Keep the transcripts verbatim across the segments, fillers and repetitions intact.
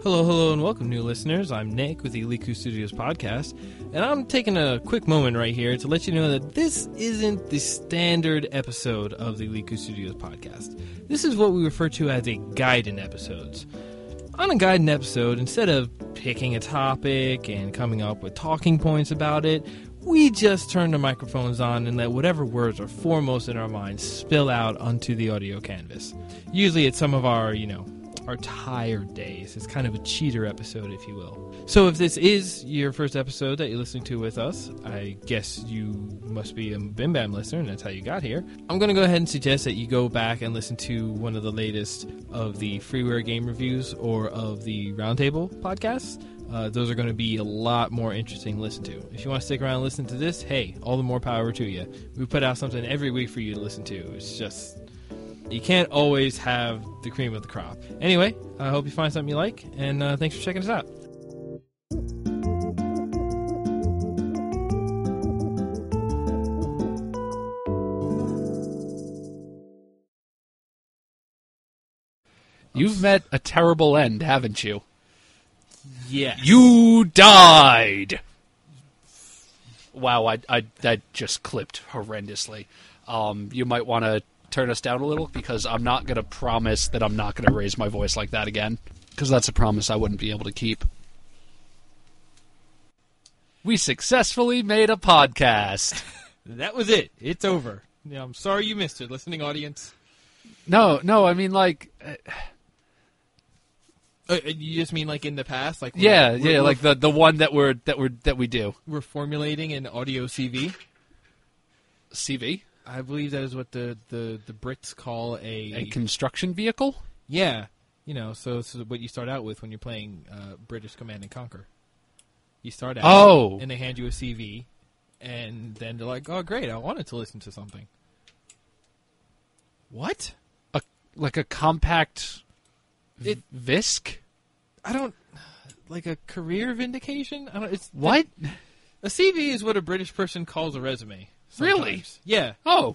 Hello, hello, and welcome, new listeners. I'm Nick with the Liku Studios podcast, and I'm taking a quick moment right here to let you know that this isn't the standard episode of the Liku Studios podcast. This is what we refer to as a Gaiden episodes. On a Gaiden episode, instead of picking a topic and coming up with talking points about it, we just turn the microphones on and let whatever words are foremost in our minds spill out onto the audio canvas. Usually it's some of our, you know, our tired days. It's kind of a cheater episode, if you will. So if this is your first episode that you're listening to with us, I guess you must be a Bim Bam listener, and that's how you got here. I'm going to go ahead and suggest that you go back and listen to one of the latest of the freeware game reviews or of the Roundtable podcasts. Uh, those are going to be a lot more interesting to listen to. If you want to stick around and listen to this, hey, all the more power to you. We put out something every week for you to listen to. It's just, you can't always have the cream of the crop. Anyway, I hope you find something you like, and uh, thanks for checking us out. You've met a terrible end, haven't you? Yeah. You died! Wow, I, I that just clipped horrendously. Um, you might want to turn us down a little, because I'm not going to promise that I'm not going to raise my voice like that again, because that's a promise I wouldn't be able to keep. We successfully made a podcast. That was it. It's over. Yeah, I'm sorry you missed it, listening audience. No, no, I mean, like... Uh, Uh, you just mean like in the past, like we're, yeah, we're, yeah, we're, like the the one that we're that we're that we do. We're formulating an audio C V. C V? I believe that is what the, the, the Brits call a A construction vehicle? Yeah, you know, so this is what you start out with when you're playing uh, British Command and Conquer. You start out, oh, and they hand you a C V, and then they're like, "Oh, great! I wanted to listen to something." What? A like a compact. It, Visk? I don't like a career vindication. I don't. It's what? A C V is what a British person calls a resume. Sometimes. Really? Yeah. Oh,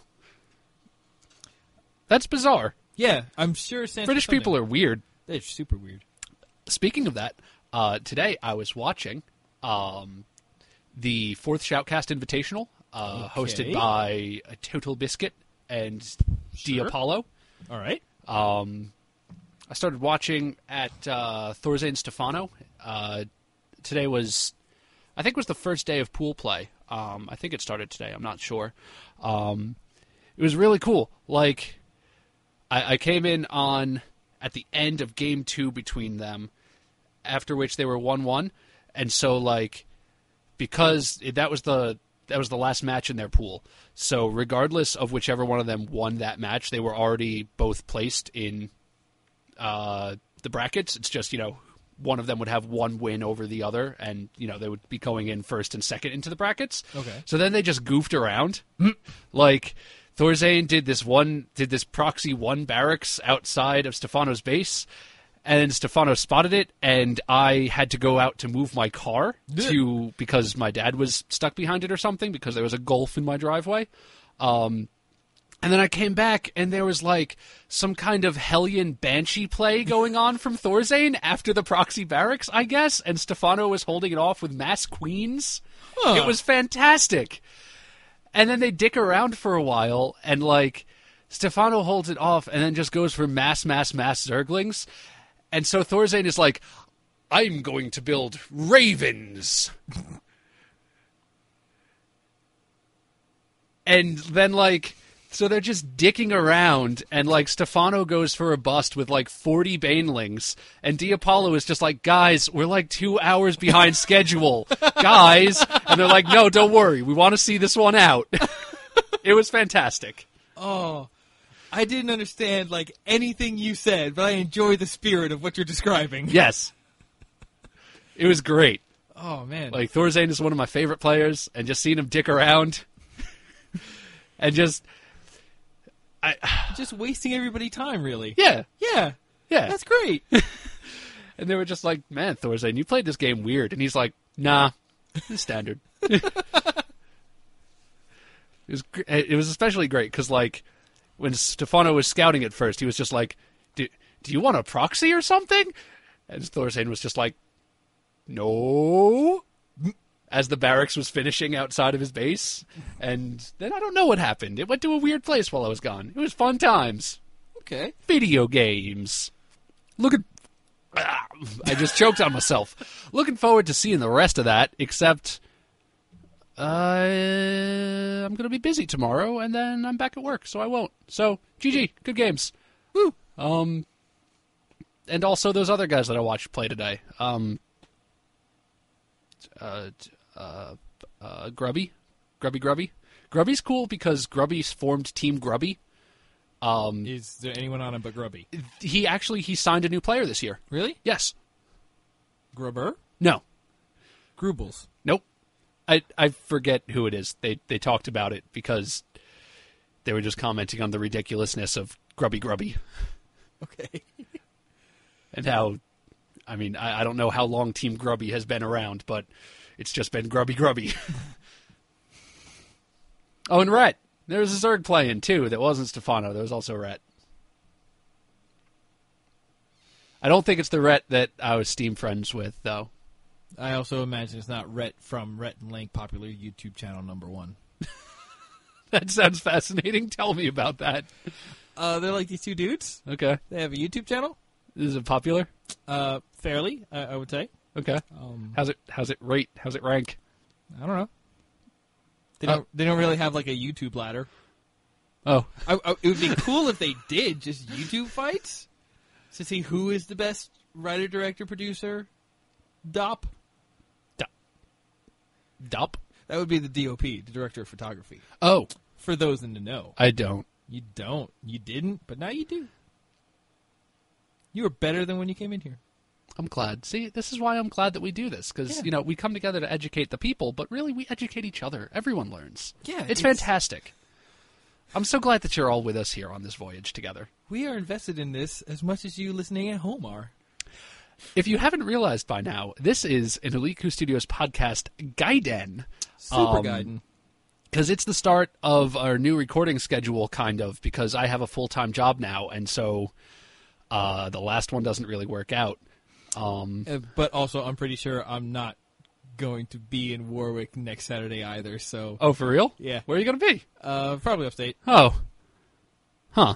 that's bizarre. Yeah, I'm sure. British people are weird. They're super weird. Speaking of that, uh, today I was watching um, the Fourth Shoutcast Invitational, uh, okay. hosted by Total Biscuit and Sure. D Apollo. All right. Um. I started watching at uh, Thorzane Stefano. Uh, today was, I think, was the first day of pool play. Um, I think it started today. I'm not sure. Um, it was really cool. Like, I, I came in on at the end of game two between them, after which they were one one, and so like because that was the that was the last match in their pool. So regardless of whichever one of them won that match, they were already both placed in. Uh, the brackets. It's just, you know, one of them would have one win over the other, and, you know, they would be going in first and second into the brackets. Okay. So then they just goofed around. Like, Thorzane did this one, did this proxy one barracks outside of Stefano's base, and Stefano spotted it, and I had to go out to move my car to, because my dad was stuck behind it or something, because there was a Golf in my driveway. Um, And then I came back, and there was, like, some kind of Hellion Banshee play going on from Thorzane after the proxy barracks, I guess, and Stefano was holding it off with Mass Queens. Huh. It was fantastic. And then they dick around for a while, and, like, Stefano holds it off and then just goes for Mass, Mass, Mass Zerglings. And so Thorzane is like, I'm going to build Ravens. And then, like... So they're just dicking around, and, like, Stefano goes for a bust with, like, forty Banelings, and D Apollo is just like, guys, we're, like, two hours behind schedule. Guys! And they're like, no, don't worry, we want to see this one out. It was fantastic. Oh, I didn't understand, like, anything you said, but I enjoy the spirit of what you're describing. Yes. It was great. Oh, man. Like, Thorzane is one of my favorite players, and just seeing him dick around, and just... I, just wasting everybody time, really. Yeah. Yeah. Yeah. That's great. And they were just like, man, Thorzane, you played this game weird. And he's like, nah, it's standard. It was it was especially great because, like, when Stefano was scouting at first, he was just like, do, do you want a proxy or something? And Thorstein was just like, no, as the barracks was finishing outside of his base. And then I don't know what happened. It went to a weird place while I was gone. It was fun times. Okay. Video games. Looking... Ah, I just choked on myself. Looking forward to seeing the rest of that, except uh, I'm going to be busy tomorrow, and then I'm back at work, so I won't. So, G G. Good games. Woo. Um, and also those other guys that I watched play today. Um, uh, uh, uh, Grubby. Grubby Grubby. Grubby's cool because Grubby's formed Team Grubby. Um, Is there anyone on it but Grubby? he actually, he signed a new player this year. Really? Yes. Grubber? No. Grubles. Nope. I I forget who it is. They they talked about it because they were just commenting on the ridiculousness of Grubby Grubby. Okay. And how, I mean, I, I don't know how long Team Grubby has been around, but it's just been Grubby Grubby. Oh, and Rhett. There was a Zerg playing, too, that wasn't Stefano. There was also Rhett. I don't think it's the Rhett that I was Steam friends with, though. I also imagine it's not Rhett from Rhett and Link, popular YouTube channel number one. That sounds fascinating. Tell me about that. Uh, they're like these two dudes. Okay. They have a YouTube channel. Is it popular? Uh, fairly, I, I would say. Okay. Um, How's it How's it rate? How's it rank? I don't know. They Uh, don't. They don't really have like a YouTube ladder. Oh. I, I, it would be cool if they did just YouTube fights to see who is the best writer, director, producer. D O P. D O P? That would be the D O P, the director of photography. Oh. For those in the know. I don't. You don't. You didn't, but now you do. You were better than when you came in here. I'm glad. See, this is why I'm glad that we do this, because, Yeah. you know, we come together to educate the people, but really we educate each other. Everyone learns. Yeah, It's, it's- fantastic. I'm so glad that you're all with us here on this voyage together. We are invested in this as much as you listening at home are. If you haven't realized by now, this is an Eliku Studios podcast Gaiden. Super Um, Gaiden. Because it's the start of our new recording schedule, kind of, because I have a full-time job now, and so uh, the last one doesn't really work out. Um, Uh, but also, I'm pretty sure I'm not going to be in Warwick next Saturday either, so... oh, for real? Yeah. Where are you going to be? Uh, probably upstate. Oh. Huh.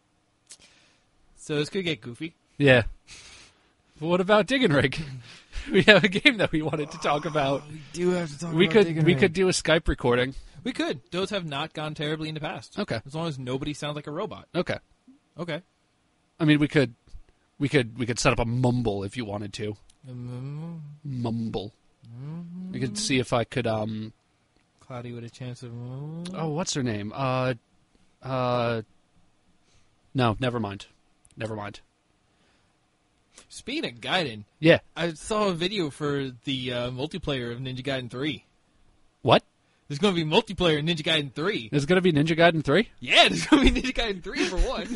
So this could get goofy. Yeah. But what about Dig and Rig? We have a game that we wanted to talk about. We do have to talk We about could Dig and we Rig. could do a Skype recording. We could. Those have not gone terribly in the past. Okay. As long as nobody sounds like a robot. Okay. Okay. I mean, we could we could we could set up a mumble if you wanted to. Um, Mumble. We could see if I could um Cloudy with a chance of... oh, what's her name? Uh uh No, never mind. Never mind. Speaking of Gaiden, Yeah. I saw a video for the uh, multiplayer of Ninja Gaiden three. What? There's going to be multiplayer in Ninja Gaiden three. Is it going to be Ninja Gaiden three? Yeah, there's going to be Ninja Gaiden three for one.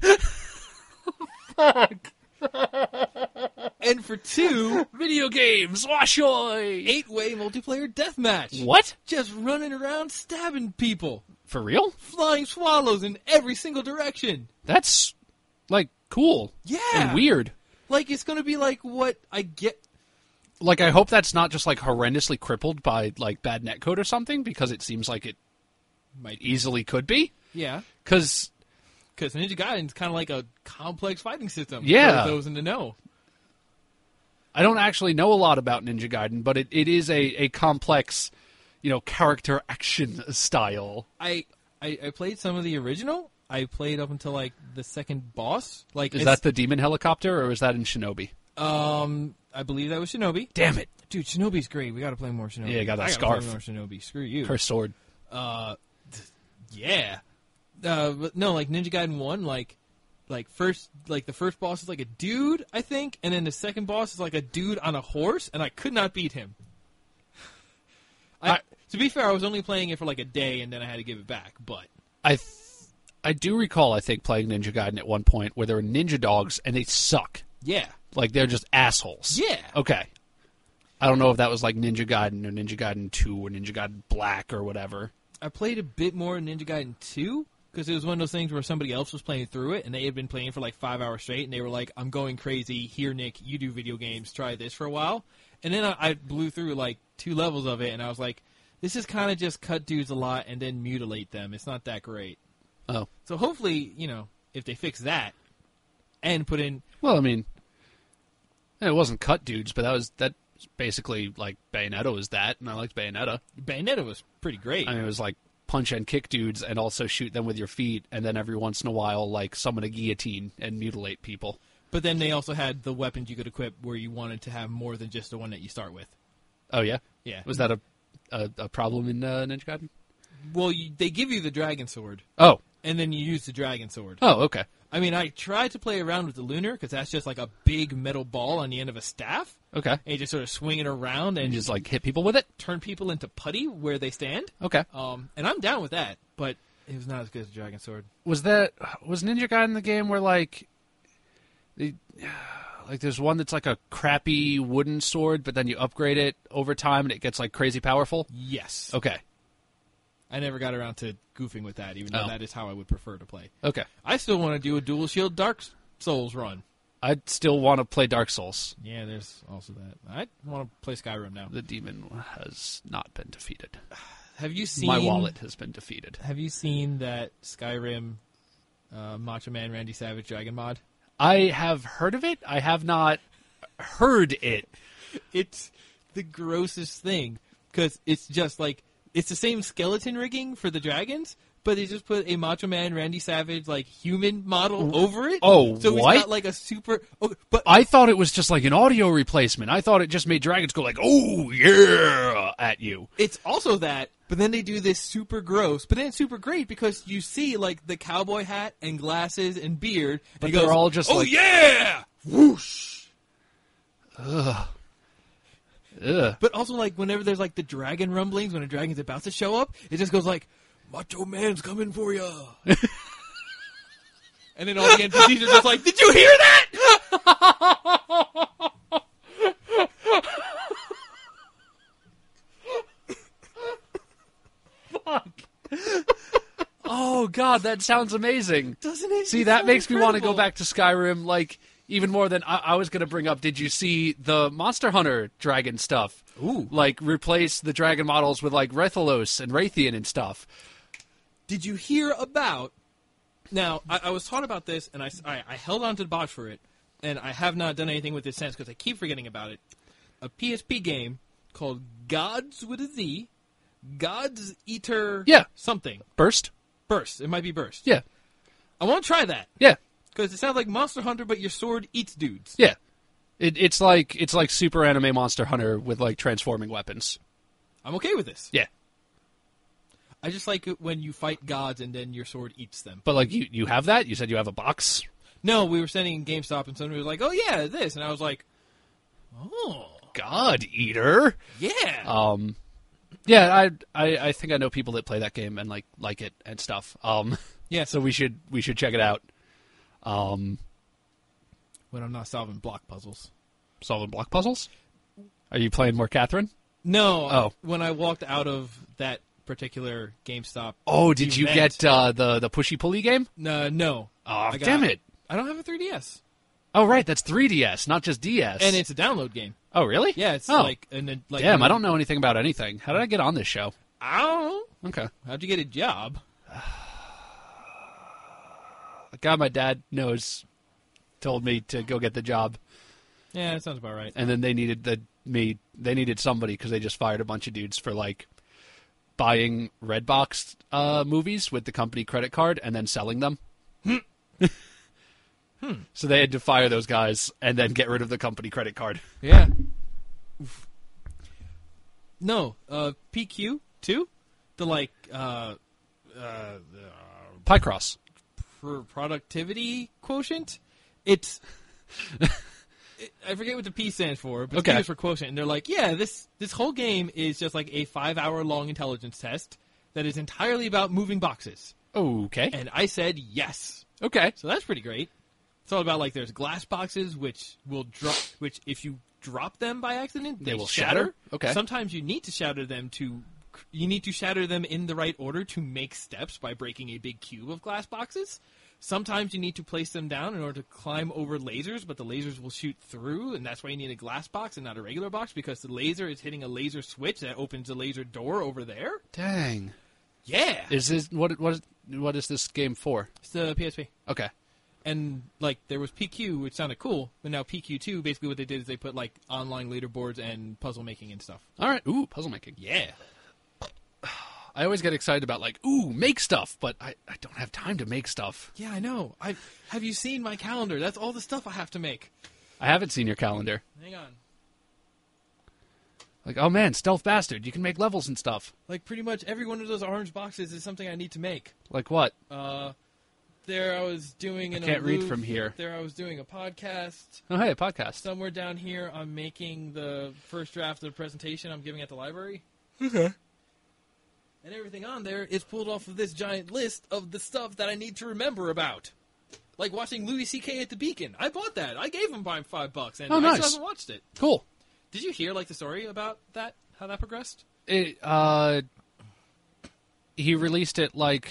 And for two, Video games, washoy! eight-way multiplayer deathmatch. What? Just running around stabbing people. For real? Flying swallows in every single direction. That's like cool. Yeah. And weird. Like, it's going to be like what I get. Like, I hope that's not just like horrendously crippled by like bad netcode or something, because it seems like it Might easily could be. Yeah. Because Because Ninja Gaiden's kind of like a complex fighting system. Yeah. For those in the know. I don't actually know a lot about Ninja Gaiden, but it, it is a, a complex, you know, character action style. I, I I played some of the original. I played up until like the second boss. Like Is it's- that the demon helicopter, or is that in Shinobi? um? I believe that was Shinobi. Damn it. Dude, Shinobi's great. We got to play more Shinobi. Yeah, you got that I scarf. Gotta play more Shinobi. Screw you. Her sword. Uh, yeah. Uh, but no, like Ninja Gaiden one, like, like first, like the first boss is like a dude, I think, and then the second boss is like a dude on a horse, and I could not beat him. I, I- to be fair, I was only playing it for like a day, and then I had to give it back. But I th- I do recall, I think, playing Ninja Gaiden at one point where there were ninja dogs, and they suck. yeah, Like, they're just assholes. yeah, Okay. I don't know if that was like Ninja Gaiden or Ninja Gaiden two or Ninja Gaiden Black or whatever. I played a bit more Ninja Gaiden two, because it was one of those things where somebody else was playing through it, and they had been playing for like five hours straight, and they were like, I'm going crazy. Here, Nick, you do video games. Try this for a while. And then I, I blew through like two levels of it, and I was like, this is kind of just cut dudes a lot and then mutilate them. It's not that great. Oh. So hopefully, you know, if they fix that and put in... Well, I mean, it wasn't cut dudes, but that was that was basically like Bayonetta was that, and I liked Bayonetta. Bayonetta was pretty great. I mean, it was like punch and kick dudes and also shoot them with your feet, and then every once in a while, like, summon a guillotine and mutilate people. But then they also had the weapons you could equip where you wanted to have more than just the one that you start with. Oh, yeah? Yeah. Was that a a, a problem in uh, Ninja Gaiden? Well, you, they give you the dragon sword, Oh. and then you use the dragon sword. Oh, okay. I mean, I tried to play around with the lunar, because that's just like a big metal ball on the end of a staff, Okay. and you just sort of swing it around and And just, like, hit people with it? turn people into putty where they stand. Okay. Um, and I'm down with that, but it was not as good as the dragon sword. Was that... Was Ninja Gaiden the game where, like... The, like, there's one that's like a crappy wooden sword, but then you upgrade it over time and it gets, like, crazy powerful? Yes. Okay. I never got around to goofing with that, even though Oh. that is how I would prefer to play. Okay. I still want to do a Dual Shield Dark Souls run. I'd still want to play Dark Souls. Yeah, there's also that. I want to play Skyrim now. The demon has not been defeated. Have you seen My wallet has been defeated. Have you seen that Skyrim uh, Macho Man Randy Savage Dragon mod? I have heard of it. I have not heard it. It's the grossest thing because it's just like it's the same skeleton rigging for the dragons, but they just put a Macho Man Randy Savage like human model over it. Oh, so what? he's got like a super. Oh, but I thought it was just like an audio replacement. I thought it just made dragons go like, "Oh yeah," at you. it's also that. But then they do this super gross, but then it's super great because you see like the cowboy hat and glasses and beard, But and he they're goes, all just oh like- yeah, whoosh. Ugh. But also, like, whenever there's, like, the dragon rumblings, when a dragon's about to show up, it just goes like, Macho Man's coming for ya. And then all the N P Cs are just like, did you hear that? Fuck. Oh god, that sounds amazing. Doesn't it? See, It's that so makes me want to go incredible. back to Skyrim, like, even more than I, I was going to bring up. Did you see the Monster Hunter dragon stuff? Ooh. Like, replace the dragon models with, like, Rathalos and Raytheon and stuff. Did you hear about... Now, I, I was taught about this, and I, I, I held on to the box for it, and I have not done anything with it since because I keep forgetting about it. A P S P game called Gods with a Z, Gods Eater Yeah. something. Burst? Burst. It might be Burst. Yeah. I want to try that. Yeah. Because it sounds like Monster Hunter, but your sword eats dudes. Yeah. It, it's like it's like Super Anime Monster Hunter with, like, transforming weapons. I'm okay with this. Yeah. I just like it when you fight gods and then your sword eats them. But, like, you, you have that? You said you have a box? No, we were sitting in GameStop and somebody was like, oh yeah, this. And I was like, oh, God Eater. yeah. Um, yeah, I, I I think I know people that play that game and like like it and stuff. Um, yeah, so we should we should check it out. Um, when I'm not solving block puzzles. solving block puzzles. Are you playing more Catherine? No. Oh. When I walked out of that particular GameStop. Oh, did you event- get uh, the the pushy pulley game? No, no. Oh, I got- damn it! I don't have a three D S. Oh, right, that's three D S, not just D S. And it's a download game. oh, really? Yeah, it's oh. like... And then, like Damn, I don't know anything about anything. How did I get on this show? I don't know. Okay. How'd you get a job? A guy my dad knows told me to go get the job, Yeah, that sounds about right. and then they needed the me. They needed somebody because they just fired a bunch of dudes for like buying Redbox uh, movies with the company credit card and then selling them. So they had to fire those guys and then get rid of the company credit card. Yeah. Oof. No, uh, P Q two, the like uh, uh, Pycross. per productivity quotient. It's it, I forget what the P stands for, but Okay. Q is for quotient. And they're like, yeah, this this whole game is just like a five hour long intelligence test that is entirely about moving boxes. Okay. And I said yes. Okay. So that's pretty great. It's all about like there's glass boxes which will drop, which if you drop them by accident, they, They will shatter? Okay. Sometimes you need to shatter them to you need to shatter them in the right order to make steps by breaking a big cube of glass boxes. Sometimes you need to place them down in order to climb over lasers, but the lasers will shoot through, and that's why you need a glass box and not a regular box, because the laser is hitting a laser switch that opens a laser door over there. Dang. Yeah. Is this what? What is, what is this game for? It's the P S P. Okay. And, like, there was P Q, which sounded cool, but now P Q two, basically what they did is they put, like, online leaderboards and puzzle making and stuff. All right. Ooh, puzzle making. Yeah. I always get excited about, like, ooh, make stuff, but I, I don't have time to make stuff. Yeah, I know. I Have you seen my calendar? That's all the stuff I have to make. I haven't seen your calendar. Hang on. Like, oh man, Stealth Bastard, you can make levels and stuff. Like, pretty much every one of those orange boxes is something I need to make. Like what? Uh, there I was doing I an can't read aloof. from here. There I was doing a podcast. Oh, hey, a podcast. Somewhere down here, I'm making the first draft of the presentation I'm giving at the library. Okay. And everything on there is pulled off of this giant list of the stuff that I need to remember about. Like watching Louis C K at the Beacon. I bought that. I gave him five, five bucks, and oh, I nice. still haven't watched it. Cool. Did you hear like the story about that? How that progressed? It, uh, he released it like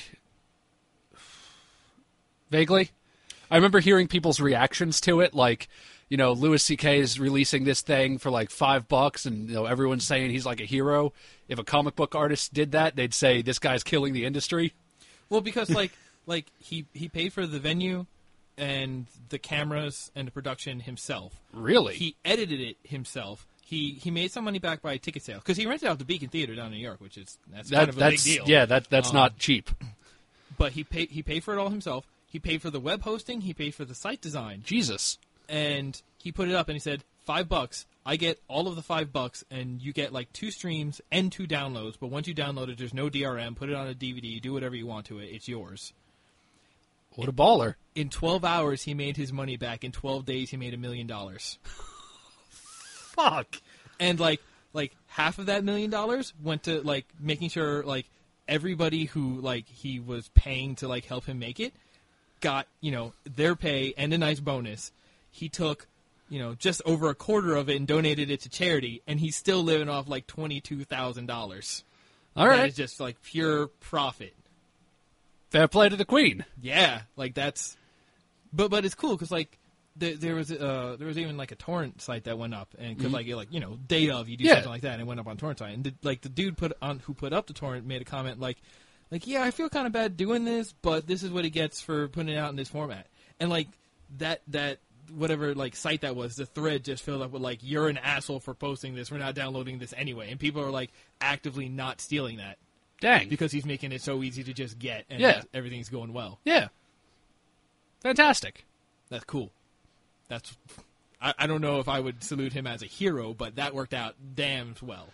vaguely. I remember hearing people's reactions to it, like, you know, Louis C K is releasing this thing for like five bucks, and you know everyone's saying he's like a hero. If a comic book artist did that, they'd say this guy's killing the industry. Well, because like like he he paid for the venue and the cameras and the production himself. Really? He edited it himself. He he made some money back by ticket sale because he rented out the Beacon Theater down in New York, which is that's that, kind of a that's, big deal. Yeah, that that's Um, not cheap. But he paid he paid for it all himself. He paid for the web hosting. He paid for the site design. Jesus. And he put it up and he said, five bucks. I get all of the five bucks, and you get like two streams and two downloads. But once you download it, there's no D R M. Put it on a D V D. Do whatever you want to it. It's yours. What a baller. In twelve hours, he made his money back. In twelve days, he made a million dollars. Fuck. And like like half of that million dollars went to like making sure like everybody who like he was paying to like help him make it got, you know, their pay and a nice bonus. He took, you know, just over a quarter of it and donated it to charity, and he's still living off like twenty-two thousand dollars. All right. That is just like pure profit. Fair play to the Queen. Yeah, like that's, but but it's cool because like there, there was uh there was even like a torrent site that went up, and because Mhm. like like you know day of you do Yeah. something like that and it went up on torrent site, and the, like the dude put on who put up the torrent made a comment like like yeah I feel kind of bad doing this, but this is what he gets for putting it out in this format, and like that that whatever like site that was, the thread just filled up with like you're an asshole for posting this, we're not downloading this anyway, and people are like actively not stealing that. Dang. Because he's making it so easy to just get, and Yeah. everything's going well. Yeah. Fantastic. That's cool. That's I, I don't know if I would salute him as a hero, but that worked out damn well.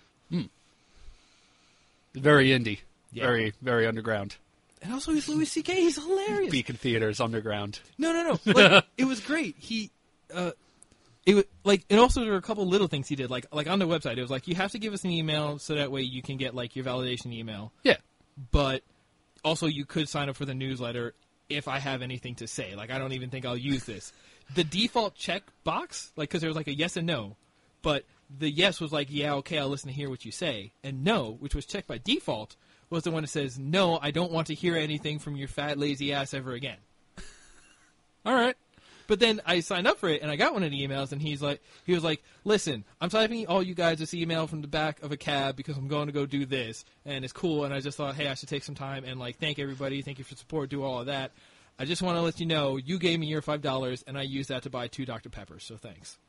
Very indie. Yeah. Very, very underground. And also, he's Louis C K. He's hilarious. Beacon Theater's underground. No, no, no. Like, it was great. He, uh, it was like, and also there were a couple little things he did. Like, like on the website, it was like you have to give us an email so that way you can get like your validation email. Yeah. But also, you could sign up for the newsletter if I have anything to say. Like, I don't even think I'll use this. The default check box, like, because there was like a yes and no, but the yes was like, yeah, okay, I'll listen to hear what you say, and no, which was checked by default, was the one that says, no, I don't want to hear anything from your fat, lazy ass ever again. All right. But then I signed up for it, and I got one of the emails, and he's like, he was like, listen, I'm typing all you guys this email from the back of a cab because I'm going to go do this, and it's cool, and I just thought, hey, I should take some time and, like, thank everybody, thank you for support, do all of that. I just want to let you know, you gave me your five dollars, and I used that to buy two Doctor Peppers, so thanks.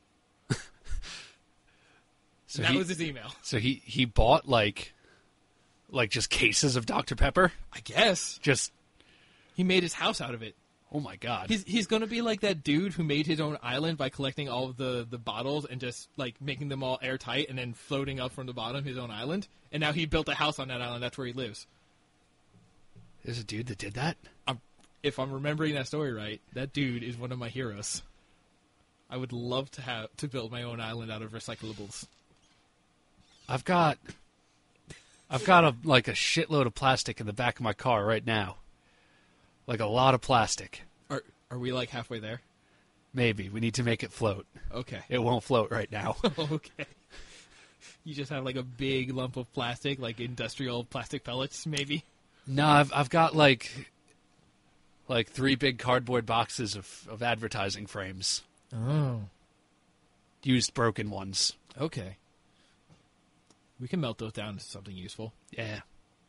So and that he, was his email. So he, he bought, like, like just cases of Doctor Pepper? I guess. Just, He made his house out of it. oh my god. He's he's going to be like that dude who made his own island by collecting all of the, the bottles and just, like, making them all airtight and then floating up from the bottom his own island. And now he built a house on that island. That's where he lives. There's a dude that did that? I'm, if I'm remembering that story right, that dude is one of my heroes. I would love to have to build my own island out of recyclables. I've got, I've got a like a shitload of plastic in the back of my car right now. Like a lot of plastic. Are are we like halfway there? Maybe. We need to make it float. Okay. It won't float right now. Okay. You just have like a big lump of plastic, like industrial plastic pellets, maybe. No, I've I've got like like three big cardboard boxes of, of advertising frames. Oh. Used broken ones. Okay. We can melt those down to something useful. Yeah.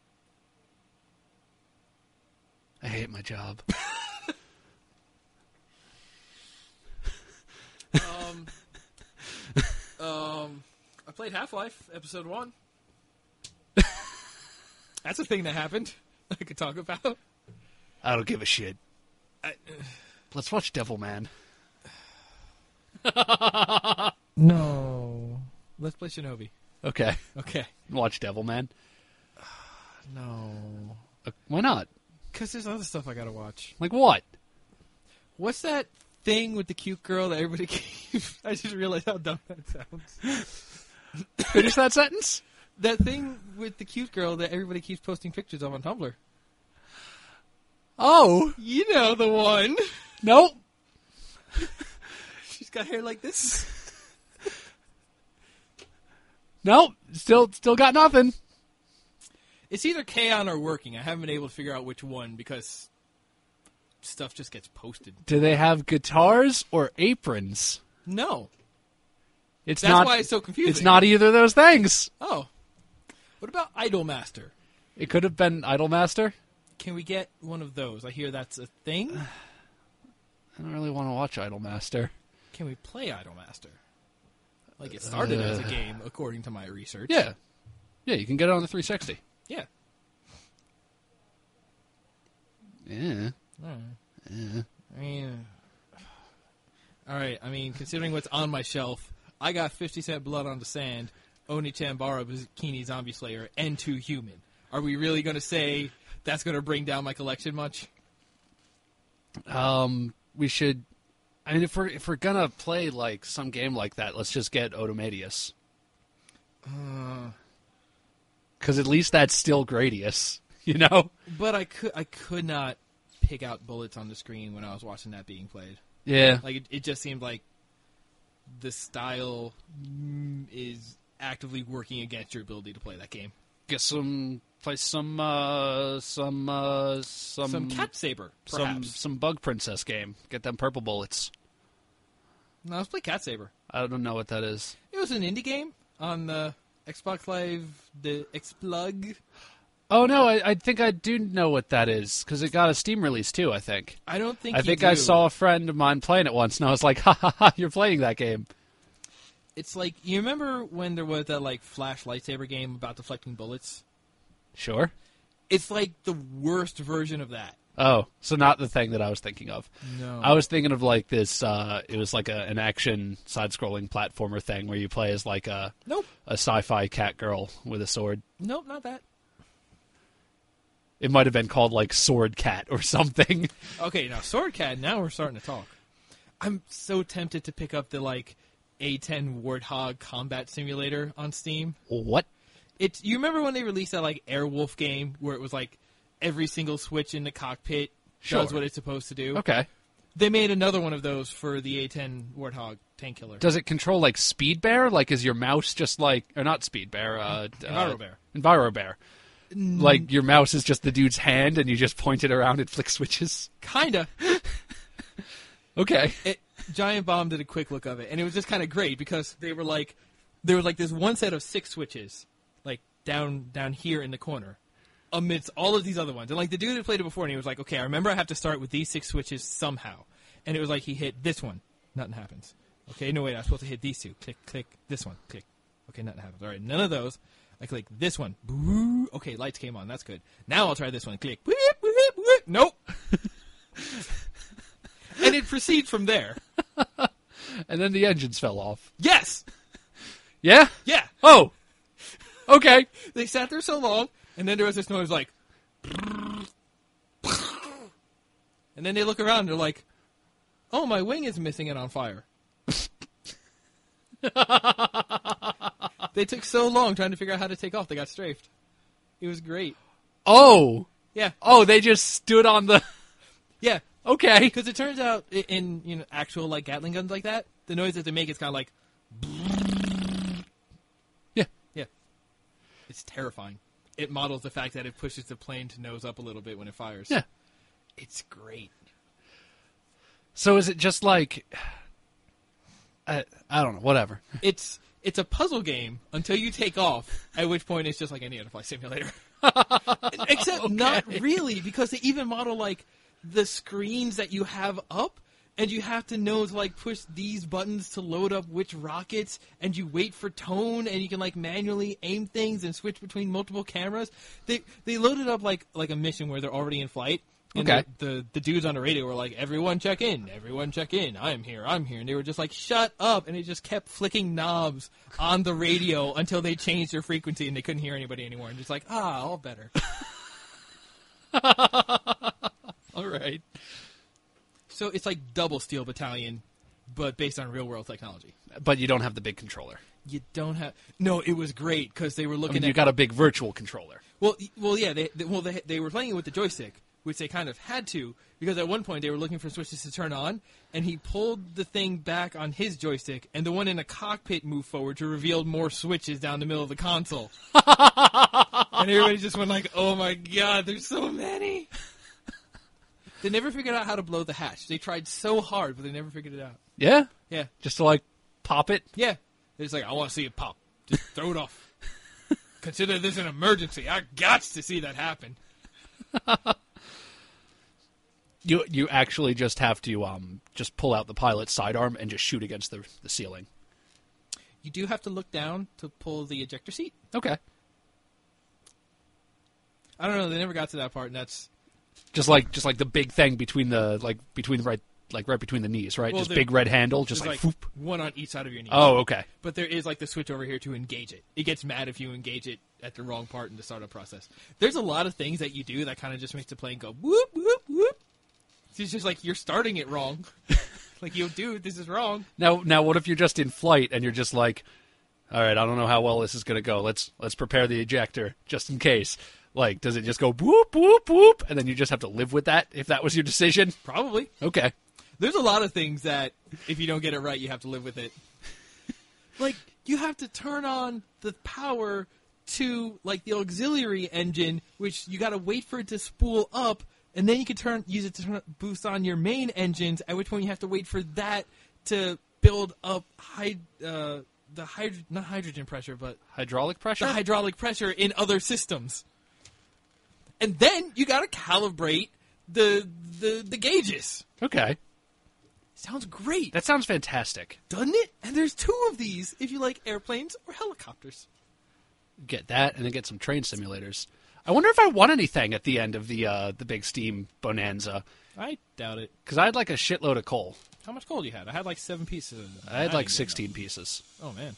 I hate my job. um, um, I played Half-Life, Episode one. That's a thing that happened I could talk about. I don't give a shit. I, uh, Let's watch Devilman. No. Let's play Shinobi. Okay. Okay. Watch Devilman. No. Uh, why not? Because there's other stuff I gotta watch. Like what? What's that thing with the cute girl that everybody keeps... I just realized how dumb that sounds. Finish that sentence? That thing with the cute girl that everybody keeps posting pictures of on Tumblr. Oh. You know the one. Nope. She's got hair like this. Nope. Still, still got nothing. It's either K-On! Or Working. I haven't been able to figure out which one because stuff just gets posted. Do they have guitars or aprons? No. It's That's not, why it's so confusing. It's not either of those things. Oh. What about Idolmaster? It could have been Idolmaster. Can we get one of those? I hear that's a thing. I don't really want to watch Idolmaster. Can we play Idolmaster? Like it started uh, as a game, according to my research. Yeah. Yeah, you can get it on the three sixty. Yeah. Yeah. All right. Yeah. I mean, all right. I mean, considering what's on my shelf, I got fifty Cent Blood on the Sand, Oni-Chanbara Bikini Zombie Slayer, and Two Human. Are we really going to say that's going to bring down my collection much? Um, we should. I mean, if we're if we're gonna play like some game like that, let's just get Odomadius. Uh, Because at least that's still Gradius, you know. But I could I could not pick out bullets on the screen when I was watching that being played. Yeah. Like it, it just seemed like the style mm, is actively working against your ability to play that game. Get some play some uh, some uh, some Some Cat Saber, some perhaps. some Bug Princess game. Get them purple bullets. No, let's play Cat Saber. I don't know what that is. It was an indie game on the Xbox Live, the Xplug. Oh no, I, I think I do know what that is because it got a Steam release too. I think. I don't think. I you think do. I saw a friend of mine playing it once, and I was like, "Ha ha ha! You're playing that game." It's like you remember when there was that like Flash lightsaber game about deflecting bullets. Sure. It's like the worst version of that. Oh, so not the thing that I was thinking of. No. I was thinking of like this. Uh, it was like a, an action side-scrolling platformer thing where you play as like a Nope. a sci-fi cat girl with a sword. Nope, not that. It might have been called like Sword Cat or something. Okay, now Sword Cat. Now we're starting to talk. I'm so tempted to pick up the like A ten Warthog Combat Simulator on Steam. What? It's you remember when they released that like Airwolf game where it was like every single switch in the cockpit Sure. does what it's supposed to do? Okay. They made another one of those for the A ten Warthog Tank Killer. Does it control like Speed Bear? Like, is your mouse just like, or not Speed Bear? Uh, Enviro uh, Bear. Enviro Bear. Like your mouse is just the dude's hand, and you just point it around and flick switches. Kinda. Okay. It, Giant Bomb did a quick look of it, and it was just kind of great because they were like, there was like this one set of six switches, like down down here in the corner, amidst all of these other ones. And like the dude had played it before, and he was like, okay, I remember I have to start with these six switches somehow. And it was like he hit this one, nothing happens. Okay, no wait, I was supposed to hit these two. Click, click, this one, click. Okay, nothing happens. All right, none of those. I click this one. Boo. Okay, lights came on. That's good. Now I'll try this one. Click. Whip, whip, whip. Nope. And it proceeds from there. And then the engines fell off. Yes. Yeah? Yeah. Oh. Okay. They sat there so long, and then there was this noise like... And then they look around, and they're like, oh, my wing is missing and on fire. They took so long trying to figure out how to take off, they got strafed. It was great. Oh. Yeah. Oh, they just stood on the... Yeah. Okay. Because it turns out i- in you know actual like Gatling guns like that, the noise that they make is kind of like... Yeah. It's terrifying. It models the fact that it pushes the plane to nose up a little bit when it fires. Yeah. It's great. So is it just like... I, I don't know, whatever. It's it's a puzzle game until you take off, at which point it's just like any other flight simulator. Except Okay. not really, because they even model like the screens that you have up, and you have to know to like push these buttons to load up which rockets, and you wait for tone, and you can like manually aim things and switch between multiple cameras. They they loaded up like like a mission where they're already in flight. And Okay. the, the the dudes on the radio were like, everyone check in, everyone check in, I'm here, I'm here. And they were just like, shut up. And it just kept flicking knobs on the radio until they changed their frequency and they couldn't hear anybody anymore. And just like, ah, all better. All right. So it's like double Steel Battalion, but based on real world technology. But you don't have the big controller. You don't have... No, it was great because they were I looking mean, at... you got a big virtual controller. Well, y- well, yeah. They, they well they, they were playing it with the joystick, which they kind of had to, because at one point they were looking for switches to turn on, and he pulled the thing back on his joystick, and the one in the cockpit moved forward to reveal more switches down the middle of the console. And everybody just went like, "Oh my god, there's so many!" They never figured out how to blow the hatch. They tried so hard, but they never figured it out. Yeah? Yeah, Just to, like, pop it? yeah. They're just like, "I want to see it pop. Just throw it off. Consider this an emergency. I got to see that happen." You you actually just have to um just pull out the pilot's sidearm and just shoot against the the ceiling. You do have to look down to pull the ejector seat. Okay. I don't know. They never got to that part, and that's Just like just like the big thing between the like between the right like right between the knees, right? Well, just there- big red handle, just there's like, like, whoop. one on each side of your knee. Oh, okay. But there is like the switch over here to engage it. It gets mad if you engage it at the wrong part in the startup process. There's a lot of things that you do that kind of just makes the plane go whoop whoop whoop. It's just like you're starting it wrong. Like, yo, dude, this is wrong. Now now what if you're just in flight and you're just like, all right, I don't know how well this is going to go. Let's let's prepare the ejector just in case. Like, does it just go whoop whoop whoop and then you just have to live with that if that was your decision? Probably. Okay. There's a lot of things that if you don't get it right, you have to live with it. Like, you have to turn on the power to, like, the auxiliary engine, which you got to wait for it to spool up, and then you can turn use it to turn, boost on your main engines, at which point you have to wait for that to build up hyd- uh, the hyd- not hydrogen pressure, but Hydraulic pressure? the hydraulic pressure in other systems. And then you got to calibrate the, the the gauges. Okay. Sounds great. That sounds fantastic. Doesn't it? And there's two of these if you like airplanes or helicopters. Get that and then get some train simulators. I wonder if I won anything at the end of the uh, the big Steam bonanza. I doubt it. Because I had like a shitload of coal. How much gold you had? I had like seven pieces. Of it. I had like didn't sixteen pieces. know. Oh man.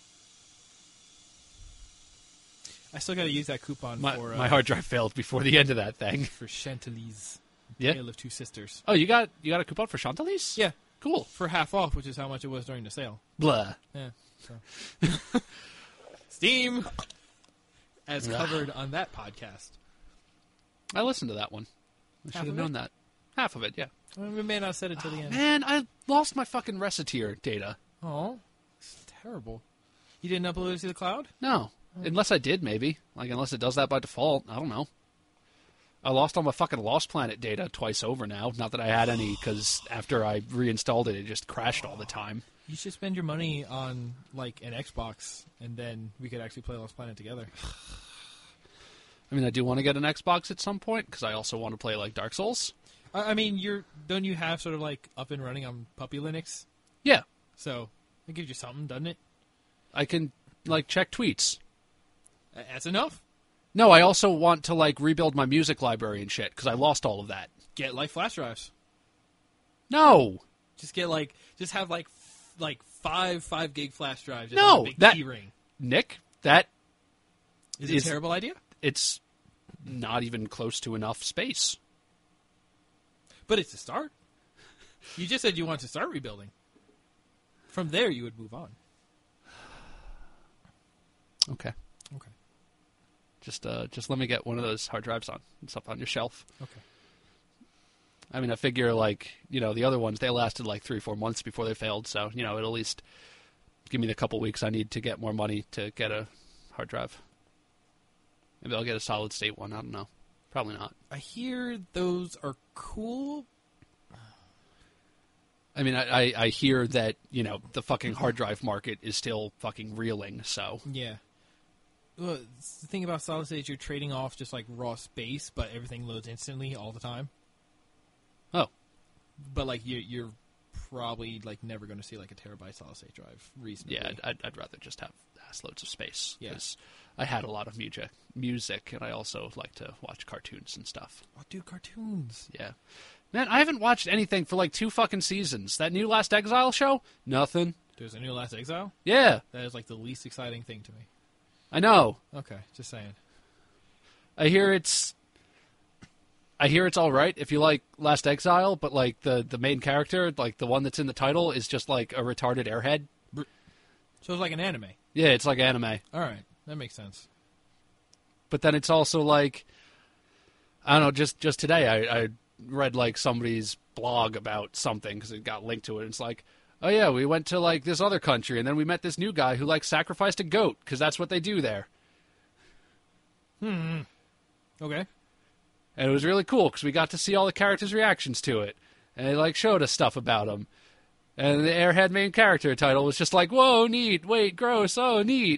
I still got to use that coupon My, for uh, my hard drive failed before the end of that thing. for Chantilly's Yeah. Tale of Two Sisters. Oh, you got you got a coupon for Chantilly's? Yeah, Cool. for half off, which is how much it was during the sale. Blah. Yeah. So. Steam, as Yeah. covered on that podcast. I listened to that one. I Half should have of known it? that. Half of it, yeah. Well, we may not have said it till the end. Man, I lost my fucking Reciteer data. Oh, it's terrible. You didn't upload it to the cloud? No. Unless I did, maybe. Like, unless it does that by default. I don't know. I lost all my fucking Lost Planet data twice over now. Not that I had any, because after I reinstalled it, it just crashed all the time. You should spend your money on, like, an Xbox, and then we could actually play Lost Planet together. I mean, I do want to get an Xbox at some point, because I also want to play, like, Dark Souls. I, I mean, you're don't you have sort of, like, up and running on Puppy Linux? Yeah. So, it gives you something, doesn't it? I can, like, check tweets. Uh, That's enough. No, I also want to, like, rebuild my music library and shit, because I lost all of that. Get, like, flash drives. No! Just get, like, just have, like, f- like five five gig flash drives. Just No, on a big that- key ring. Nick, that, Is it is- a terrible idea? it's not even close to enough space. But it's a start. You just said you want to start rebuilding. From there, you would move on. Okay. Okay. Just uh, just let me get one of those hard drives on. It's up on your shelf. Okay. I mean, I figure, like, you know, the other ones, they lasted like three, four months before they failed. So, you know, it'll at least give me the couple weeks I need to get more money to get a hard drive. Maybe I'll get a solid state one. I don't know. Probably not. I hear those are cool. I mean, I, I, I hear that, you know, the fucking hard drive market is still fucking reeling, so. Yeah. Well, the thing about solid state is you're trading off just like raw space, but everything loads instantly all the time. Oh. But like you're, you're probably like never going to see like a terabyte solid state drive reasonably. Yeah, I'd, I'd rather just have ass loads of space. Yeah. Because I had a lot of music, music, and I also like to watch cartoons and stuff. Oh, dude, cartoons. Yeah. Man, I haven't watched anything for like two fucking seasons. That new Last Exile show? Nothing. There's a new Last Exile? Yeah. That is like the least exciting thing to me. I know. Okay, just saying. I hear it's... I hear it's all right if you like Last Exile, but like the, the main character, like the one that's in the title, is just like a retarded airhead. So it's like an anime. Yeah, it's like anime. All right, that makes sense. But then it's also like, I don't know, just, just today I, I read like somebody's blog about something because it got linked to it. And it's like, oh yeah, we went to like this other country and then we met this new guy who like sacrificed a goat because that's what they do there. Hmm. Okay. And it was really cool because we got to see all the characters' reactions to it. And they like showed us stuff about him. And the Airhead main character title was just like, whoa, neat, wait, gross, oh, neat.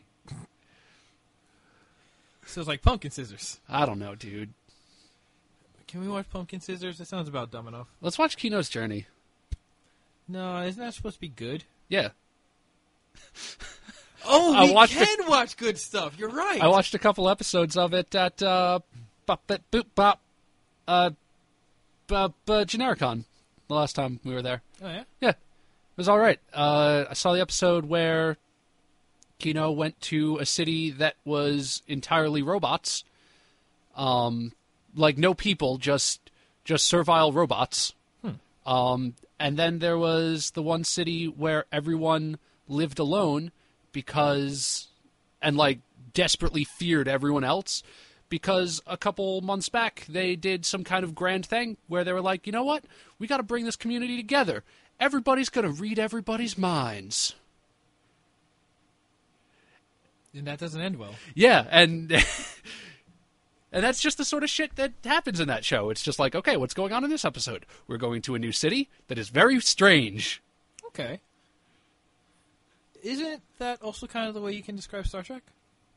So it's like Pumpkin Scissors. I don't know, dude. Can we watch Pumpkin Scissors? That sounds about dumb enough. Let's watch Kino's Journey. No, isn't that supposed to be good? Yeah. Oh, I we watched can a- watch good stuff. You're right. I watched a couple episodes of it at uh, Bop Bop Boop Bop, uh, Bop, uh, Genericon the last time we were there. Oh, yeah? Yeah, it was all right. Uh, I saw the episode where Kino went to a city that was entirely robots. Um, like no people, just just servile robots. Hmm. Um, and then there was the one city where everyone lived alone because, and like desperately feared everyone else because a couple months back they did some kind of grand thing where they were like, you know what? We got to bring this community together. Everybody's going to read everybody's minds. And that doesn't end well. Yeah, and and that's just the sort of shit that happens in that show. It's just like, okay, what's going on in this episode? We're going to a new city that is very strange. Okay. Isn't that also kind of the way you can describe Star Trek?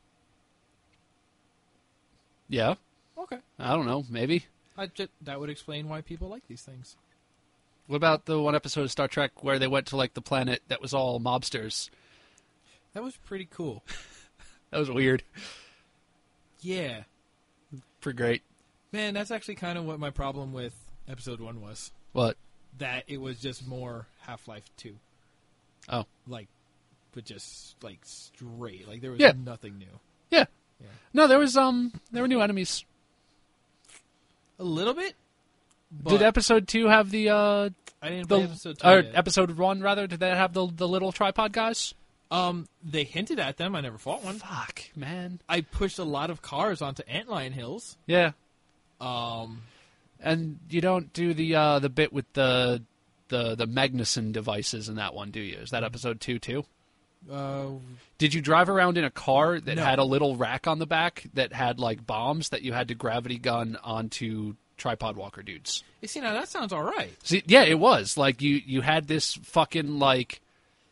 Yeah. Okay. I don't know, maybe. I just, that would explain why people like these things. What about the one episode of Star Trek where they went to like the planet that was all mobsters? That was pretty cool. That was weird. Yeah. Pretty great. Man, that's actually kind of what my problem with episode one was. What? That it was just more Half-Life two. Oh. Like, but just, like, straight. Like, there was Yeah. nothing new. Yeah. Yeah. No, there was um there were new enemies. A little bit? But Did episode two have the uh I didn't the play episode two or yet. episode one rather? Did that have the the little tripod guys? Um, they hinted at them. I never fought one. Fuck, man. I pushed a lot of cars onto Antlion Hills. Yeah. Um, And you don't do the uh, the bit with the the the Magnuson devices in that one, do you? Is that episode two too? uh, Did you drive around in a car that No. had a little rack on the back that had like bombs that you had to gravity gun onto tripod walker dudes? you see, now that sounds all right. See, yeah, it was like you you had this fucking like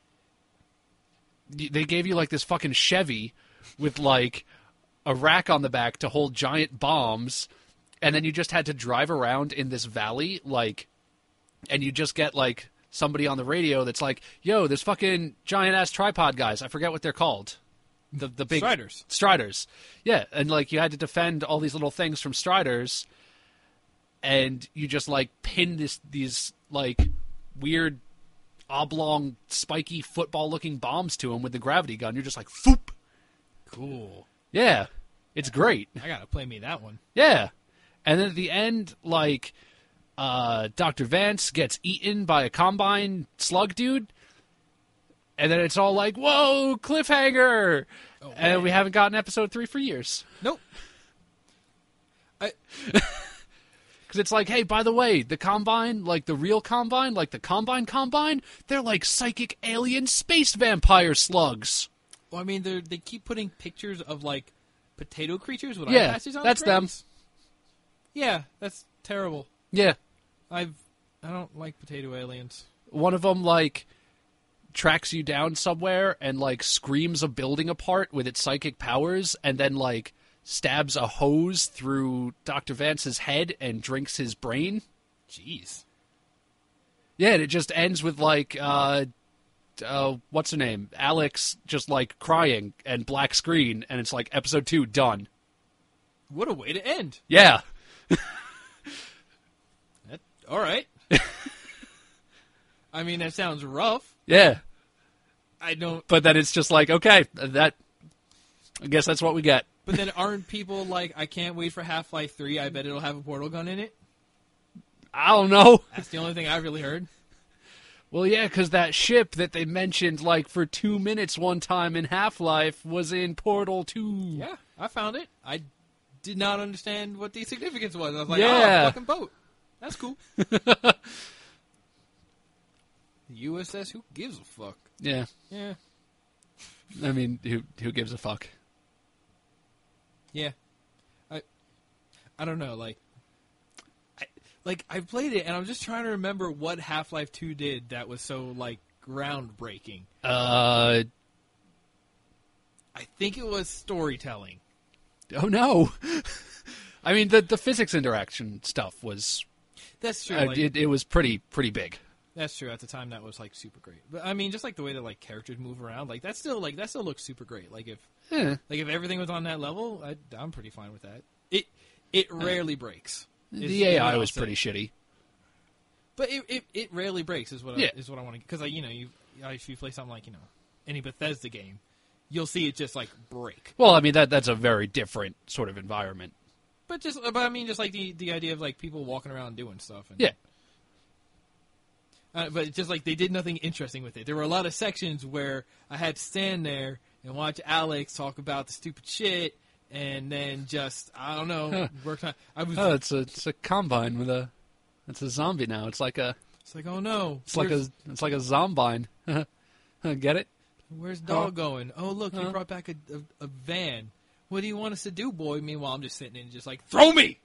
y- they gave you like this fucking Chevy with like a rack on the back to hold giant bombs, and then you just had to drive around in this valley like, and you just get like somebody on the radio that's like, yo, there's fucking giant ass tripod guys. I forget what they're called. The the big Striders. Striders. Yeah, and like you had to defend all these little things from Striders, and you just like pin this these like weird oblong spiky football looking bombs to them with the gravity gun. You're just like foop. Cool. Yeah. It's great. I gotta play me that one. Yeah. And then at the end, like, uh, Doctor Vance gets eaten by a Combine slug dude. And then it's all like, whoa, cliffhanger! Oh, and man. we haven't gotten episode three for years. Nope. I Because it's like, hey, by the way, the Combine, like the real Combine, like the Combine Combine, they're like psychic alien space vampire slugs. well, I mean, they they keep putting pictures of like potato creatures with Yeah, eye patches on that's their them. brains? Yeah, that's terrible. Yeah. I've I don't like potato aliens. One of them, like, tracks you down somewhere and, like, screams a building apart with its psychic powers and then, like, stabs a hose through Doctor Vance's head and drinks his brain. Jeez. Yeah, and it just ends with, like, uh, uh, what's her name? Alex just, like, crying and black screen, and it's like, episode two, done. What a way to end. Yeah. That, all right. I mean, that sounds rough. Yeah. I don't... But then it's just like, okay, that, I guess that's what we get. But then aren't people like, I can't wait for Half-Life three, I bet it'll have a portal gun in it? I don't know. That's the only thing I've really heard. Well, yeah, because that ship that they mentioned, like, for two minutes one time in Half-Life was in Portal two. Yeah, I found it. I did not understand what the significance was. I was like, Yeah. oh, a fucking boat. That's cool. The U S S, who gives a fuck? Yeah. Yeah. I mean, who who gives a fuck? Yeah. I I don't know, like... I, like, I played it, and I'm just trying to remember what Half-Life two did that was so, like, groundbreaking. Uh, I think it was storytelling. oh no. I mean, the the physics interaction stuff was, That's true. uh, like, it, it was pretty pretty big. That's true. At the time, that was, like, super great. But, I mean, just, like, the way that, like, characters move around, like, that's still, like, that still looks super great. Like, if... Yeah. Like, if everything was on that level, I, I'm pretty fine with that. It it rarely breaks. is- The A is what I I'll was say. pretty shitty. But it, it, it rarely breaks, is what Yeah. I, is what I want to... Because, like, you know, you if you play something like, you know, any Bethesda game, you'll see it just, like, break. Well, I mean, that that's a very different sort of environment. But just, but I mean, just, like, the, the idea of, like, people walking around doing stuff. And, Yeah. Uh, but just, like, they did nothing interesting with it. There were a lot of sections where I had to stand there and watch Alex talk about the stupid shit, and then just, I don't know, Huh. work on... I was... Oh, it's a it's a combine with a, it's a zombie now. It's like a It's like, oh, no. it's like a it's like a zombine. Get it? Where's dog Huh? going? Oh, look, you Huh? brought back a, a, a van. What do you want us to do, boy? Meanwhile, I'm just sitting in just like, throw me!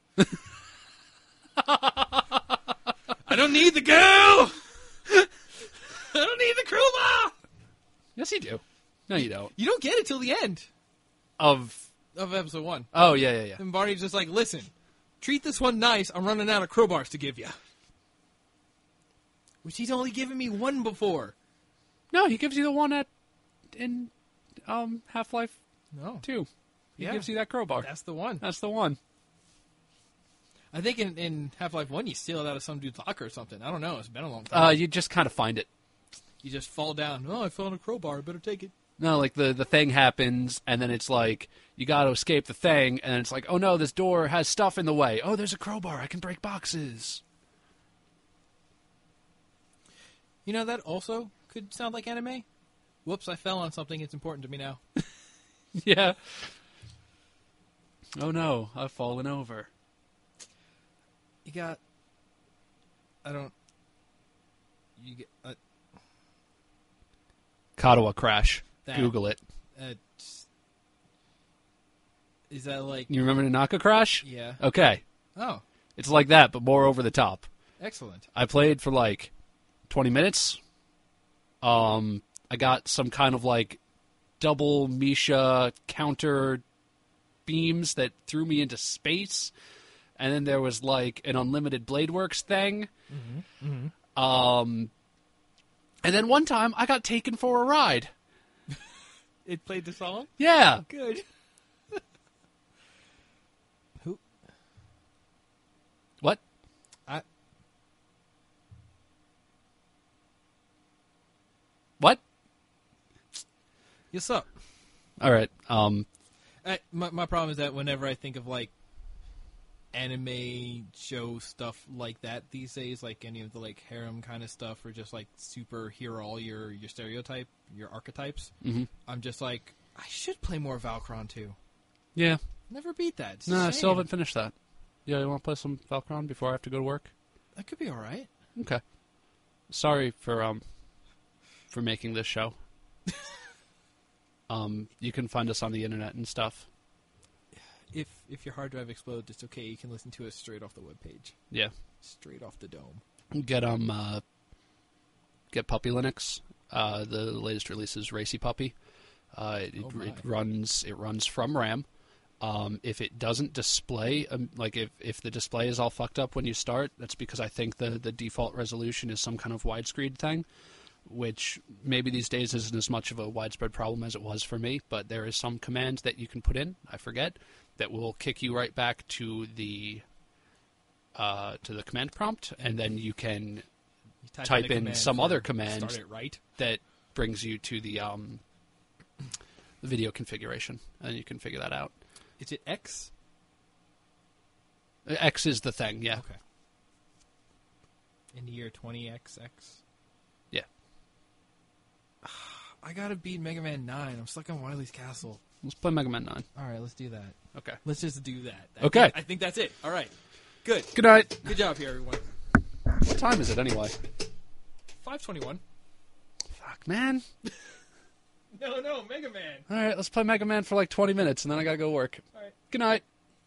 I don't need the girl! I don't need the crowbar! Yes, you do. No, you don't. You don't get it till the end Of of episode one. oh yeah yeah yeah. And Barney's just like, listen, treat this one nice. I'm running out of crowbars to give you. Which he's only given me one before. No, he gives you the one at in um Half-Life No. two. He Yeah. gives you that crowbar. That's the one. That's the one. I think in, in Half-Life one, you steal it out of some dude's locker or something. I don't know. It's been a long time. Uh, you just kind of find it. You just fall down. Oh, I found a crowbar. I better take it. No, like the the thing happens, and then it's like you got to escape the thing, and then it's like, oh no, this door has stuff in the way. Oh, there's a crowbar. I can break boxes. You know, that also could sound like anime. Whoops, I fell on something. It's important to me now. Yeah. Oh no, I've fallen over. You got... I don't... You get... Uh, Katawa crash. That. Google it. uh, is that like... You remember Nanaka crash? Yeah. Okay. Oh, It's like that, but more over the top. excellent. I played for like twenty minutes. Um, I got some kind of like double Misha counter beams that threw me into space. And then there was like an unlimited Bladeworks thing. Mm-hmm. Mm-hmm. Um, and then one time I got taken for a ride. It played the song? Yeah. Good. Who? What? I... What? What's up? All right. Um, I, my, my problem is that whenever I think of, like, anime show stuff like that these days, like any of the, like, harem kind of stuff, or just, like, superhero, all your, your stereotype, your archetypes, mhm. I'm just like, I should play more Valkron two. Yeah. Never beat that. It's a No, I shame. still haven't finished that. Yeah, you want to play some Valkron before I have to go to work? That could be alright. Okay. Sorry for um for making this show. um, you can find us on the internet and stuff. if if your hard drive explodes, it's okay. You can listen to it straight off the webpage. Yeah. Straight off the dome. Get um uh, get Puppy Linux. Uh, the latest release is Racy Puppy. Uh, it, Oh my. it runs it runs from RAM. Um, if it doesn't display, um, like if, if the display is all fucked up when you start, that's because I think the, the default resolution is some kind of widescreen thing, which maybe these days isn't as much of a widespread problem as it was for me, but there is some command that you can put in, I forget, that will kick you right back to the uh, to the command prompt, and then you can You type, type in, a in command some for- other command Start it right. that brings you to the um, the video configuration, and you can figure that out. Is it X? X is the thing, yeah. Okay. In the year twenty X X. Yeah. I gotta beat Mega Man nine. I'm stuck on Wily's Castle. Let's play Mega Man nine. All right, let's do that. Okay. Let's just do that. I Okay. think- I think that's it. All right. Good. Good night. Good job here, everyone. What time is it anyway? five twenty-one. Fuck, man. No, no, Mega Man. All right, let's play Mega Man for like twenty minutes, and then I gotta go work. All right. Good night.